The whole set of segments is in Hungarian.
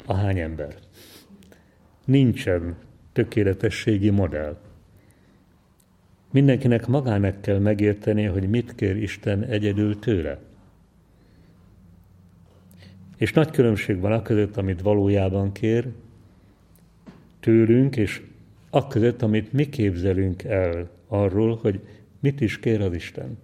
ahány ember. Nincsen tökéletességi modell. Mindenkinek magának kell megérteni, hogy mit kér Isten egyedül tőle. És nagy különbség van aközött, amit valójában kér tőlünk, és aközött, amit mi képzelünk el arról, hogy mit is kér az Isten.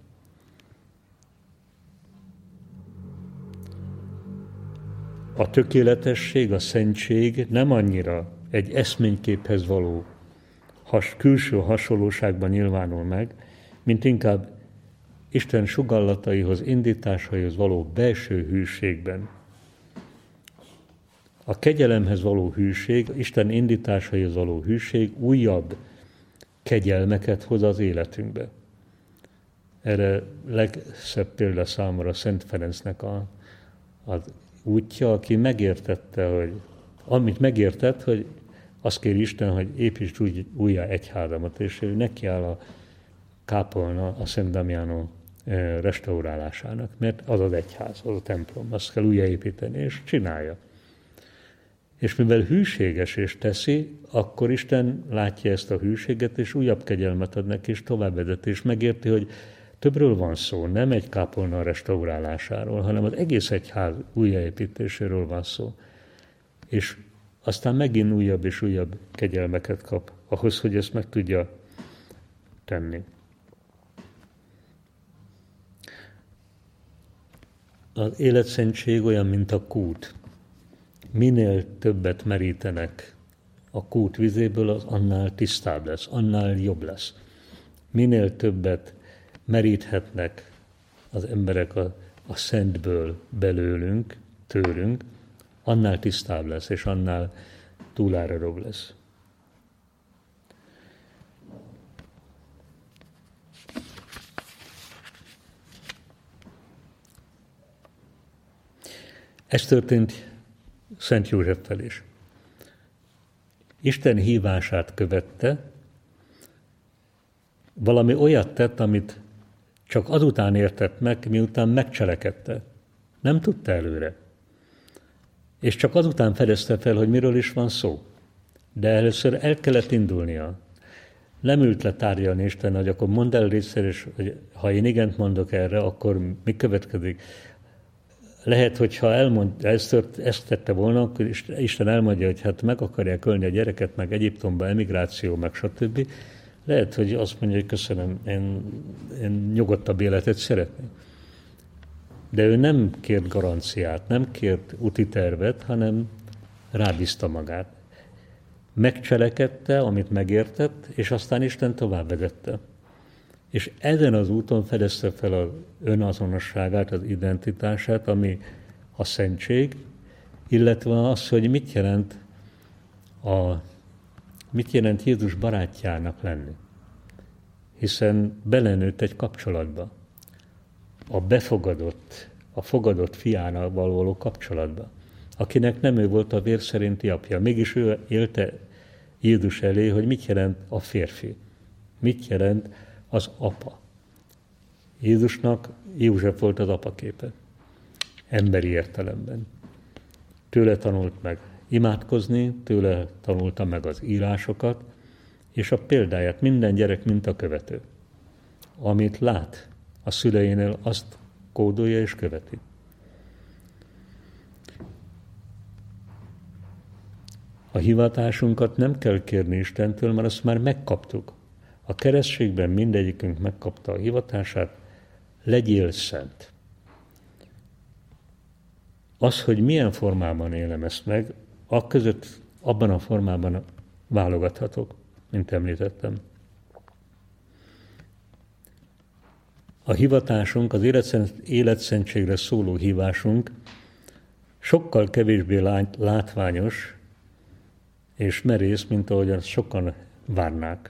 A tökéletesség, a szentség nem annyira egy eszményképhez való külső hasonlóságban nyilvánul meg, mint inkább Isten sugallataihoz, indításaihoz való belső hűségben. A kegyelemhez való hűség, Isten indításaihoz való hűség újabb kegyelmeket hoz az életünkbe. Erre legszebb példa számomra Szent Ferencnek az útja, aki megértette, amit megértett, hogy azt kéri Isten, hogy építsd újjá egyházamat, és ő nekiáll a kápolna, a Szent Damiano restaurálásának, mert az az egyház, az a templom, azt kell újjáépíteni, és csinálja. És mivel hűséges és teszi, akkor Isten látja ezt a hűséget, és újabb kegyelmet ad neki, és tovább vezet, és megérti, hogy többről van szó, nem egy kápolna restaurálásáról, hanem az egész egyház újjáépítéséről van szó. És aztán megint újabb és újabb kegyelmeket kap ahhoz, hogy ezt meg tudja tenni. Az életszentség olyan, mint a kút. Minél többet merítenek a kút vizéből, az annál tisztább lesz, annál jobb lesz. Minél többet meríthetnek az emberek a szentből belőlünk, tőlünk, annál tisztább lesz, és annál túláraróbb lesz. Ez történt Szent Józseffel is. Isten hívását követte, valami olyat tett, amit csak azután értett meg, miután megcselekedte. Nem tudta előre. És csak azután fedezte fel, hogy miről is van szó. De először el kellett indulnia. Nem ült le tárgyalni Isten, hogy akkor mondd el részer, és hogy ha én igent mondok erre, akkor mi következik? Lehet, hogyha ezt tette volna, akkor Isten elmondja, hogy hát meg akarják ölni a gyereket, meg Egyiptomba, emigráció, meg stb. Lehet, hogy azt mondja, hogy köszönöm, én nyugodtabb életet szeretnék. De ő nem kért garanciát, nem kért úti tervet, hanem rábízta magát. Megcselekedte, amit megértett, és aztán Isten tovább vezette. És ezen az úton fedezte fel az önazonosságát, az identitását, ami a szentség, illetve az, hogy mit jelent Jézus barátjának lenni. Hiszen belenőtt egy kapcsolatba. A fogadott fiának való kapcsolatba, akinek nem ő volt a vér szerinti apja. Mégis ő élte Jézus elé, hogy mit jelent a férfi, mit jelent az apa. Jézusnak József volt az apaképe, emberi értelemben. Tőle tanult meg imádkozni, tőle tanulta meg az írásokat, és a példáját minden gyerek mintakövető. Amit lát a szüleinél, azt kódolja és követi. A hivatásunkat nem kell kérni Istentől, mert azt már megkaptuk. A keresztségben mindegyikünk megkapta a hivatását, legyél szent. Az, hogy milyen formában élem ezt meg, abban a formában válogathatok, mint említettem. A hivatásunk, az életszentségre szóló hívásunk sokkal kevésbé látványos és merész, mint ahogyan sokan várnák.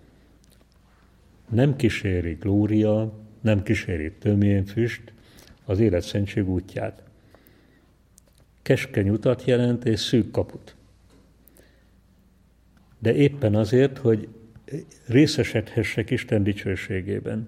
Nem kíséri glória, nem kíséri töményfüst az életszentség útját. Keskeny utat jelent és szűk kaput. De éppen azért, hogy részesedhessek Isten dicsőségében.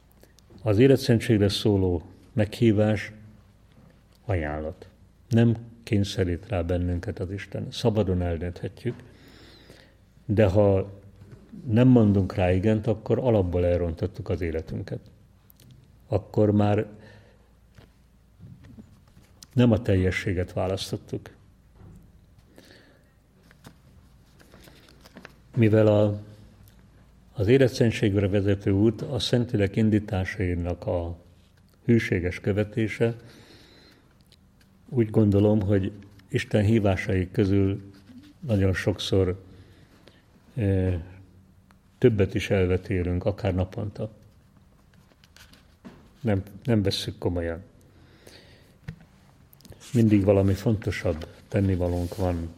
Az életszentségre szóló meghívás ajánlat. Nem kényszerít rá bennünket az Isten. Szabadon eldönthetjük, de ha nem mondunk rá igent, akkor alapból elrontottuk az életünket. Akkor már nem a teljességet választottuk. Mivel az életszentségre vezető út a Szentlélek indításainak a hűséges követése, úgy gondolom, hogy Isten hívásai közül nagyon sokszor többet is elvetélünk, akár naponta. Nem vesszük komolyan. Mindig valami fontosabb tennivalónk van.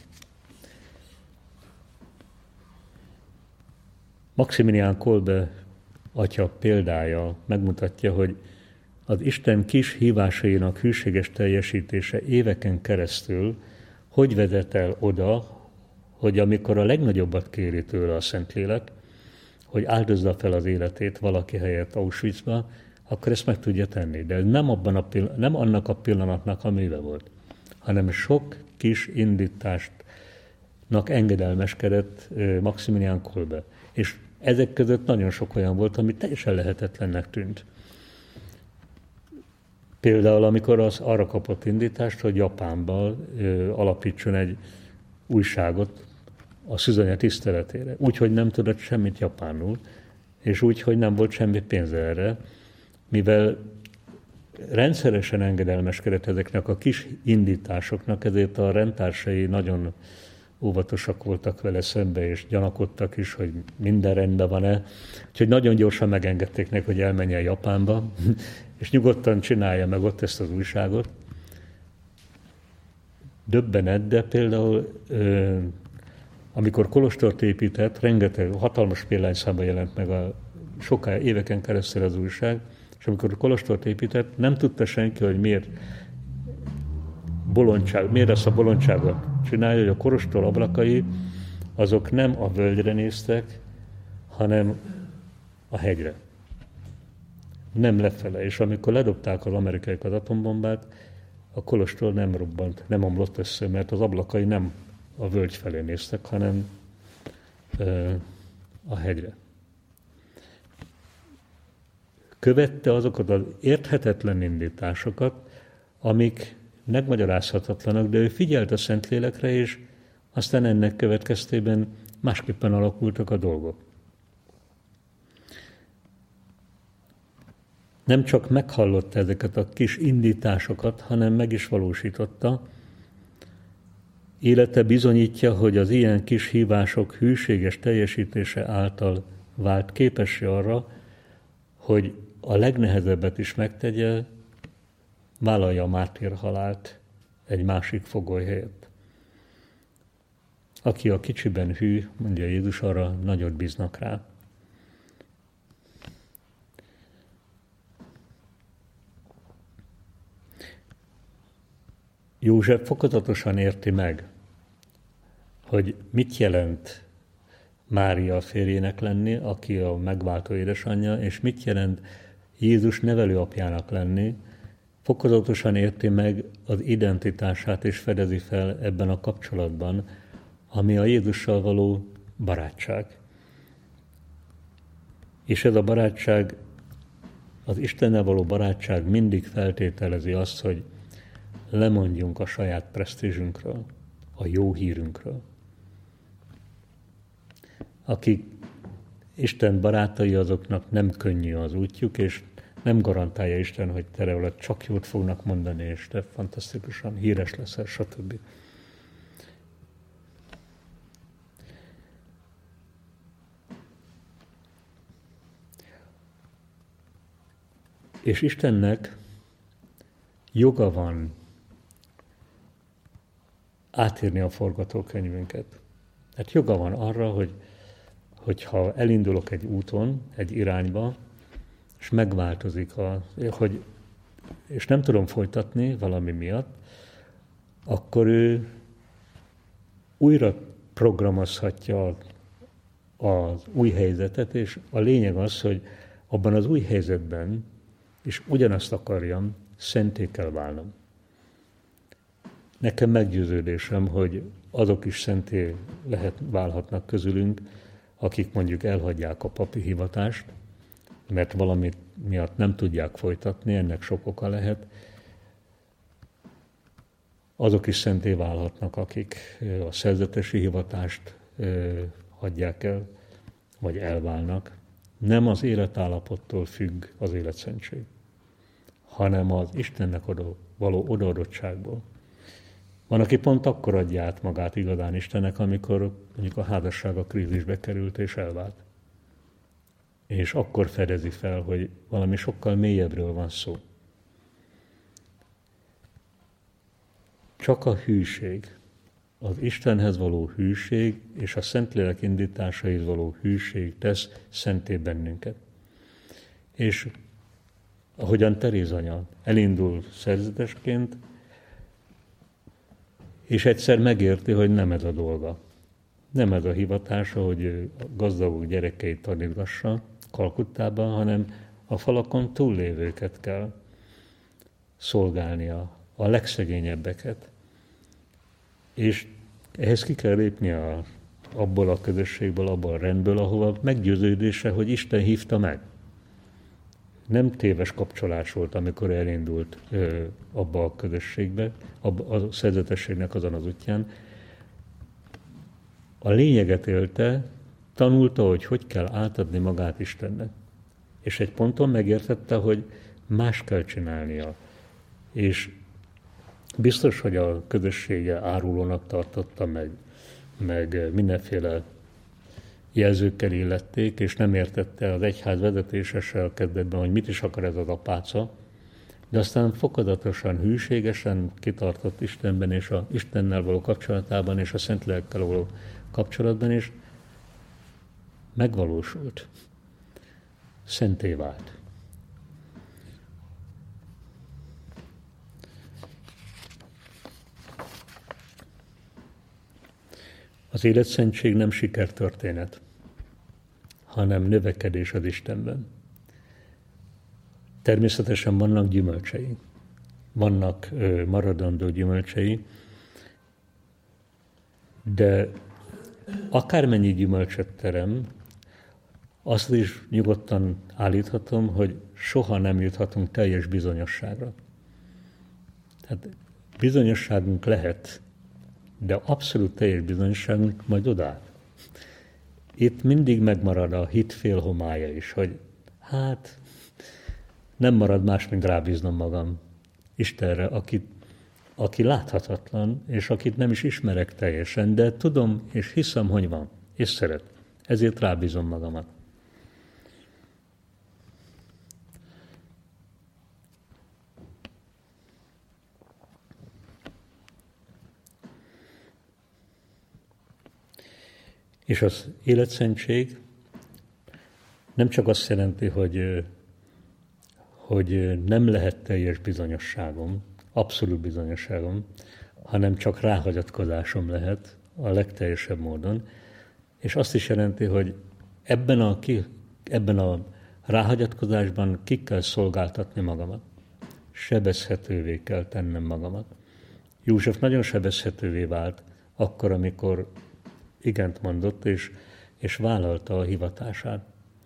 Maximilián Kolbe atya példája megmutatja, hogy az Isten kis hívásainak hűséges teljesítése éveken keresztül hogy vezet el oda, hogy amikor a legnagyobbat kéri tőle a Szentlélek, hogy áldozza fel az életét valaki helyett Auschwitzba, akkor ezt meg tudja tenni. De nem annak a pillanatnak, amibe volt, hanem sok kis indításnak engedelmeskedett Maximilián Kolbe. És ezek között nagyon sok olyan volt, ami teljesen lehetetlennek tűnt. Például, amikor arra kapott indítást, hogy Japánban alapítson egy újságot a szűzanya tiszteletére. Úgy, hogy nem tudott semmit japánul, és úgy, hogy nem volt semmi pénze erre, mivel rendszeresen engedelmeskedett ezeknek a kis indításoknak, ezért a rendtársai nagyon óvatosak voltak vele szembe, és gyanakodtak is, hogy minden rendben van-e. Úgyhogy nagyon gyorsan megengedték neki, hogy elmenjen Japánba, és nyugodtan csinálja meg ott ezt az újságot. Döbbenet, de például amikor kolostort épített, rengeteg hatalmas példányszámban jelent meg éveken keresztül az újság, és amikor kolostort épített, nem tudta senki, hogy miért ezt a bolondságot csinálja, hogy a kolostor ablakai azok nem a völgyre néztek, hanem a hegyre. Nem lefele. És amikor ledobták az amerikaiak az atombombát, a kolostor nem robbant, nem omlott össze, mert az ablakai nem a völgy felé néztek, hanem a hegyre. Követte azokat az érthetetlen indításokat, amik megmagyarázhatatlanak, de ő figyelt a Szentlélekre, és aztán ennek következtében másképpen alakultak a dolgok. Nem csak meghallotta ezeket a kis indításokat, hanem meg is valósította. Élete bizonyítja, hogy az ilyen kis hívások hűséges teljesítése által vált képessé arra, hogy a legnehezebbet is megtegye, vállalja a mártírhalált egy másik fogoly helyett. Aki a kicsiben hű, mondja Jézus, arra nagyot bíznak rá. József fokozatosan érti meg, hogy mit jelent Mária férjének lenni, aki a megváltó édesanyja, és mit jelent Jézus nevelőapjának lenni. Fokozatosan érti meg az identitását és fedezi fel ebben a kapcsolatban, ami a Jézussal való barátság. És ez a barátság, az Istennel való barátság mindig feltételezi azt, hogy lemondjunk a saját presztízsünkről, a jó hírünkről. Akik Isten barátai, azoknak nem könnyű az útjuk, és nem garantálja Isten, hogy te rólad csak jót fognak mondani, és te fantasztikusan híres leszel, stb. És Istennek joga van átírni a forgatókönyvünket. Hát joga van arra, hogyha elindulok egy úton, egy irányba, és megváltozik, és nem tudom folytatni valami miatt, akkor ő újra programozhatja az új helyzetet, és a lényeg az, hogy abban az új helyzetben is ugyanazt akarjam, szenté kell válnom. Nekem meggyőződésem, hogy azok is szenté válhatnak közülünk, akik mondjuk elhagyják a papi hivatást, mert valamit miatt nem tudják folytatni, ennek sok oka lehet. Azok is szenté válhatnak, akik a szerzetesi hivatást hagyják el, vagy elválnak. Nem az életállapottól függ az életszentség, hanem az Istennek való odaadottságból. Van, aki pont akkor adja át magát igazán Istennek, amikor mondjuk a házassága krízisbe került és elvált. És akkor fedezi fel, hogy valami sokkal mélyebbről van szó. Csak a hűség, az Istenhez való hűség és a Szentlélek indításaihoz való hűség tesz szenté bennünket. És ahogyan Teréz anya elindul szerzetesként, és egyszer megérti, hogy nem ez a dolga. Nem ez a hivatása, hogy a gazdagok gyerekeit tanítgassa Kalkuttában, hanem a falakon túllévőket kell szolgálnia, a legszegényebbeket. És ehhez ki kell lépni abból a közösségből, abból a rendből, ahova meggyőződése, hogy Isten hívta meg. Nem téves kapcsolás volt, amikor elindult abba a közösségbe, a szerzetességnek azon az útján. A lényeget élte, tanulta, hogy kell átadni magát Istennek. És egy ponton megértette, hogy más kell csinálnia. És biztos, hogy a közössége árulónak tartotta, meg mindenféle jelzőkkel illették, és nem értette az egyház vezetéssel kezdetben, hogy mit is akar ez az apáca, de aztán fokozatosan, hűségesen kitartott Istenben, és a Istennel való kapcsolatában, és a Szentlélekkel való kapcsolatban, és megvalósult. Szenté vált. Az életszentség nem sikertörténet, hanem növekedés az Istenben. Természetesen vannak gyümölcsei, vannak maradandó gyümölcsei, de akármennyi gyümölcsöt terem, azt is nyugodtan állíthatom, hogy soha nem juthatunk teljes bizonyosságra. Tehát bizonyosságunk lehet, de abszolút teljes bizonyosságunk majd odáll. Itt mindig megmarad a hit félhomálya is, hogy hát nem marad más, mint rábíznom magam Istenre, aki láthatatlan, és akit nem is ismerek teljesen, de tudom és hiszem, hogy van, és szeret. Ezért rábízom magamat. És az életszentség nem csak azt jelenti, hogy nem lehet teljes bizonyosságom, abszolút bizonyosságom, hanem csak ráhagyatkozásom lehet a legteljesebb módon, és azt is jelenti, hogy ebben a ráhagyatkozásban ki kell szolgáltatni magamat. Sebezhetővé kell tennem magamat. József nagyon sebezhetővé vált akkor, amikor igent mondott, és vállalta a hivatását.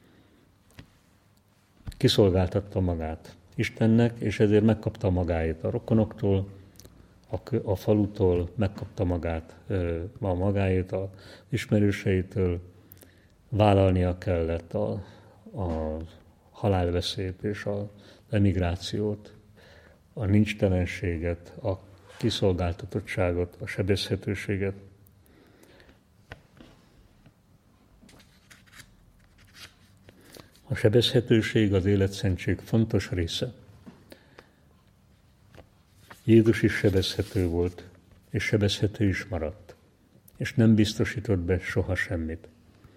Kiszolgáltatta magát Istennek, és ezért megkapta magáét a rokonoktól, a falutól, megkapta magáét az ismerőseitől, vállalnia kellett a halálveszélyt és az emigrációt, a nincstelenséget, a kiszolgáltatottságot, a sebezhetőséget. A sebezhetőség az életszentség fontos része. Jézus is sebezhető volt, és sebezhető is maradt, és nem biztosított be soha semmit.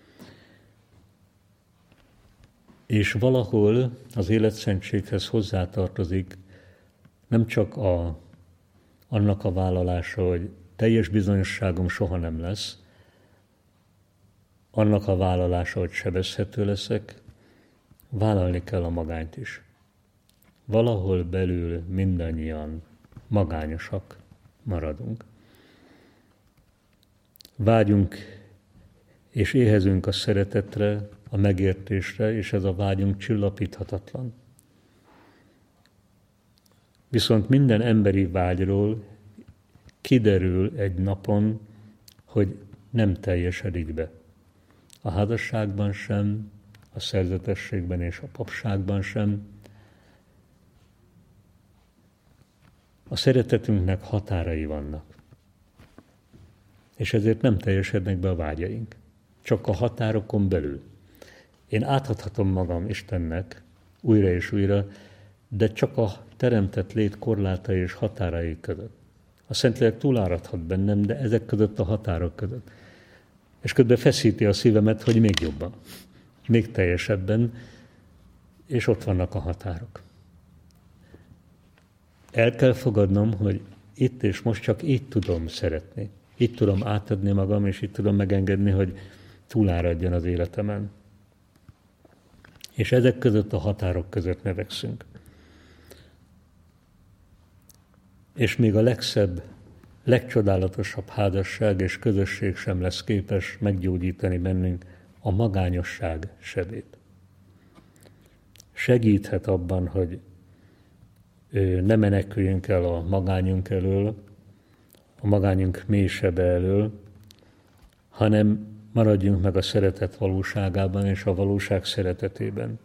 És valahol az életszentséghez hozzátartozik nem csak annak a vállalása, hogy teljes bizonyosságom soha nem lesz, annak a vállalása, hogy sebezhető leszek, vállalni kell a magányt is. Valahol belül mindannyian magányosak, maradunk. Vágyunk és éhezünk a szeretetre, a megértésre, és ez a vágyunk csillapíthatatlan. Viszont minden emberi vágyról kiderül egy napon, hogy nem teljesedik be. A házasságban sem, a szerzetességben és a papságban sem. A szeretetünknek határai vannak. És ezért nem teljesednek be a vágyaink. Csak a határokon belül. Én átadhatom magam Istennek újra és újra, de csak a teremtett lét korlátai és határai között. A Szentlélek túláradhat bennem, de ezek között a határok között. És közben feszíti a szívemet, hogy még jobban, még teljesebben, és ott vannak a határok. El kell fogadnom, hogy itt és most csak így tudom szeretni. Így tudom átadni magam, és így tudom megengedni, hogy túláradjon az életemen. És ezek között a határok között növekszünk. És még a legszebb, legcsodálatosabb házasság és közösség sem lesz képes meggyógyítani bennünk a magányosság sebét. Segíthet abban, hogy ne meneküljünk el a magányunk elől, a magányunk mély sebe elől, hanem maradjunk meg a szeretet valóságában és a valóság szeretetében.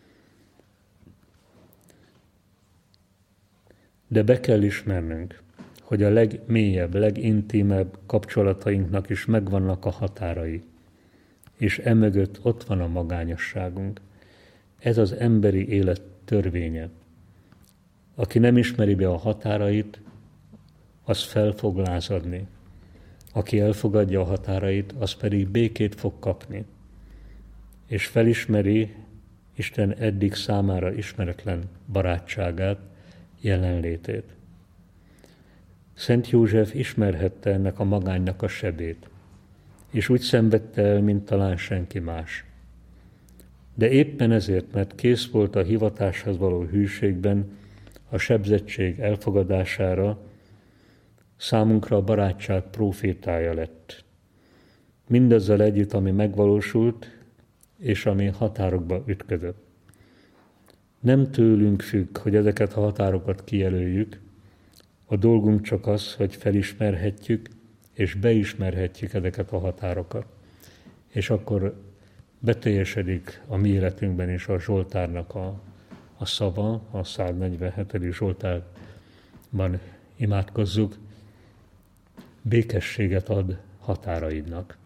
De be kell ismernünk, hogy a legmélyebb, legintimebb kapcsolatainknak is megvannak a határai, és emögött ott van a magányosságunk. Ez az emberi élet törvénye. Aki nem ismeri be a határait, az fel fog lázadni. Aki elfogadja a határait, az pedig békét fog kapni. És felismeri Isten eddig számára ismeretlen barátságát, jelenlétét. Szent József ismerhette ennek a magánynak a sebét, és úgy szenvedte el, mint talán senki más. De éppen ezért, mert kész volt a hivatáshoz való hűségben, a sebzettség elfogadására, számunkra a barátság prófétája lett. Mindazzal együtt, ami megvalósult, és ami határokba ütközött. Nem tőlünk függ, hogy ezeket a határokat kijelöljük, a dolgunk csak az, hogy felismerhetjük, és beismerhetjük ezeket a határokat. És akkor beteljesedik a mi életünkben is a Zsoltárnak a szava, a 147. Zsoltárban imádkozzuk, békességet ad határaidnak.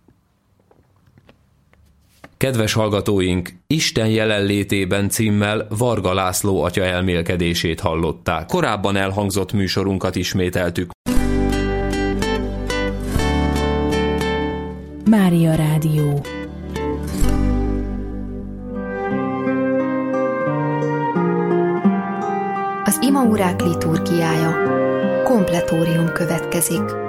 Kedves hallgatóink, Isten jelenlétében címmel Varga László atya elmélkedését hallották. Korábban elhangzott műsorunkat ismételtük. Mária Rádió. Az imaórák liturgiája. Kompletórium következik.